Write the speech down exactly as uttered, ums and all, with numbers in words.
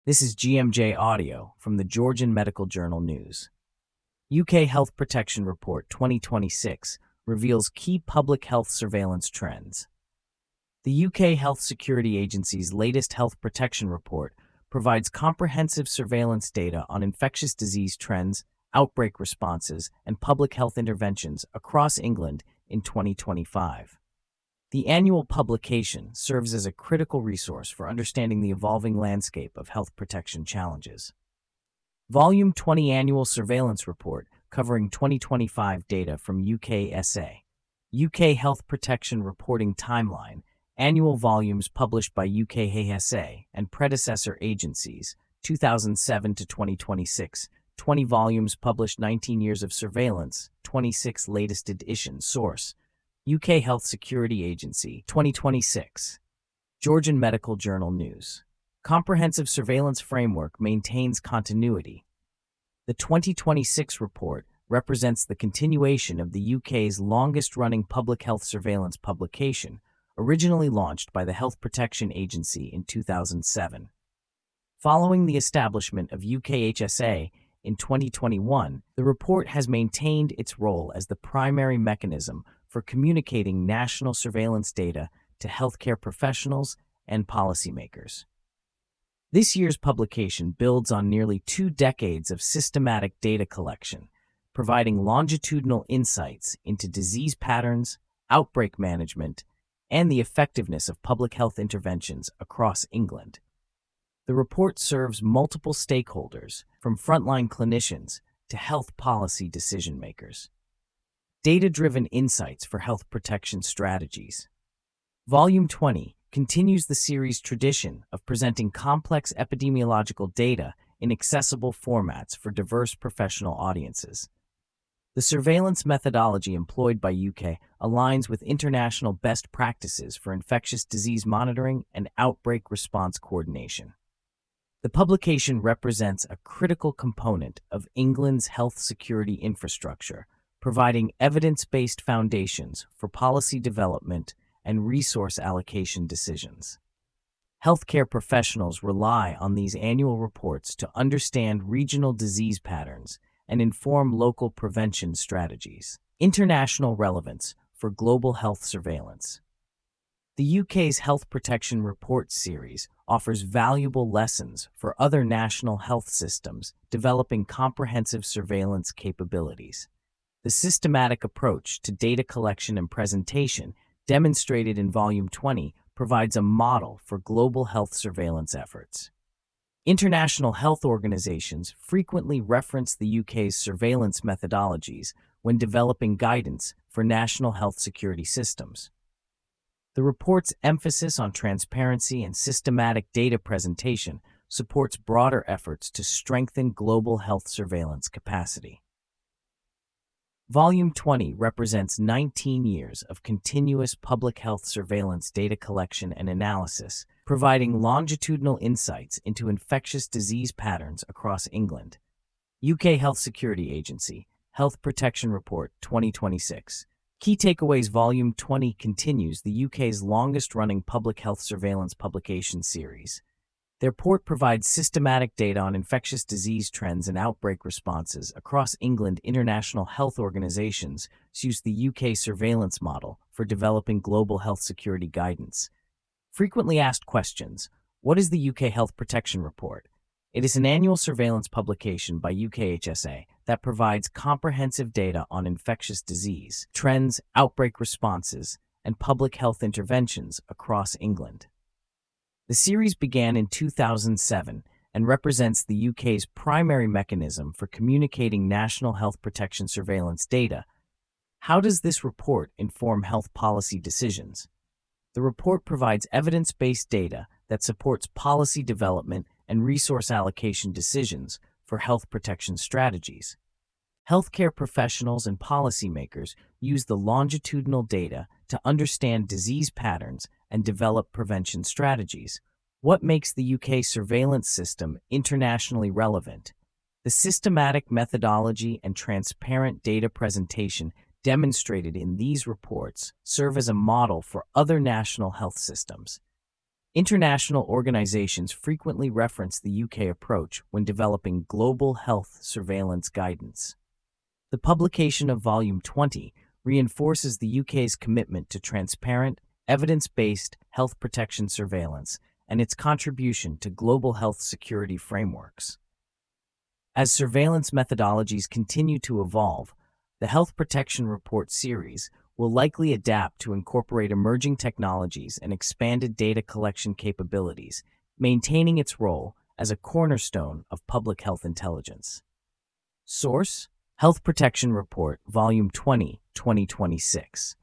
This is G M J Audio from the Georgian Medical Journal News. U K Health Protection Report twenty twenty-six reveals key public health surveillance trends. The U K Health Security Agency's latest health protection report provides comprehensive surveillance data on infectious disease trends, outbreak responses, and public health interventions across England in twenty twenty-five. The annual publication serves as a critical resource for understanding the evolving landscape of health protection challenges. Volume twenty Annual Surveillance Report covering twenty twenty-five data from U K S A. U K Health Protection Reporting Timeline, annual volumes published by U K S A and predecessor agencies, two thousand seven to twenty twenty-six, twenty volumes published nineteen years of surveillance, twenty-six latest edition source, U K Health Security Agency, twenty twenty-six. Georgian Medical Journal News. Comprehensive Surveillance Framework maintains continuity. The twenty twenty-six report represents the continuation of the U K's longest-running public health surveillance publication, originally launched by the Health Protection Agency in two thousand seven. Following the establishment of U K H S A in twenty twenty-one, the report has maintained its role as the primary mechanism for communicating national surveillance data to healthcare professionals and policymakers. This year's publication builds on nearly two decades of systematic data collection, providing longitudinal insights into disease patterns, outbreak management, and the effectiveness of public health interventions across England. The report serves multiple stakeholders, from frontline clinicians to health policy decision-makers. Data-driven insights for health protection strategies. Volume twenty continues the series' tradition of presenting complex epidemiological data in accessible formats for diverse professional audiences. The surveillance methodology employed by U K aligns with international best practices for infectious disease monitoring and outbreak response coordination. The publication represents a critical component of England's health security infrastructure, providing evidence-based foundations for policy development and resource allocation decisions. Healthcare professionals rely on these annual reports to understand regional disease patterns and inform local prevention strategies. International relevance for global health surveillance. The U K's Health Protection Report series offers valuable lessons for other national health systems developing comprehensive surveillance capabilities. The systematic approach to data collection and presentation demonstrated in Volume twenty provides a model for global health surveillance efforts. International health organizations frequently reference the U K's surveillance methodologies when developing guidance for national health security systems. The report's emphasis on transparency and systematic data presentation supports broader efforts to strengthen global health surveillance capacity. Volume twenty represents nineteen years of continuous public health surveillance data collection and analysis, providing longitudinal insights into infectious disease patterns across England. U K Health Security Agency, Health Protection Report twenty twenty-six. Key Takeaways Volume twenty continues the U K's longest-running public health surveillance publication series. The report provides systematic data on infectious disease trends and outbreak responses across England. International health organizations use the U K surveillance model for developing global health security guidance. Frequently asked questions: what is the U K Health Protection Report? It is an annual surveillance publication by U K H S A that provides comprehensive data on infectious disease trends, outbreak responses, and public health interventions across England. The series began in two thousand seven and represents the U K's primary mechanism for communicating national health protection surveillance data. How does this report inform health policy decisions? The report provides evidence-based data that supports policy development and resource allocation decisions for health protection strategies. Healthcare professionals and policymakers use the longitudinal data to understand disease patterns and develop prevention strategies. What makes the U K surveillance system internationally relevant? The systematic methodology and transparent data presentation demonstrated in these reports serve as a model for other national health systems. International organizations frequently reference the U K approach when developing global health surveillance guidance. The publication of Volume twenty reinforces the U K's commitment to transparent, evidence-based health protection surveillance and its contribution to global health security frameworks. As surveillance methodologies continue to evolve, the Health Protection Report series will likely adapt to incorporate emerging technologies and expanded data collection capabilities, maintaining its role as a cornerstone of public health intelligence. Source: Health Protection Report, Volume twenty, twenty twenty-six.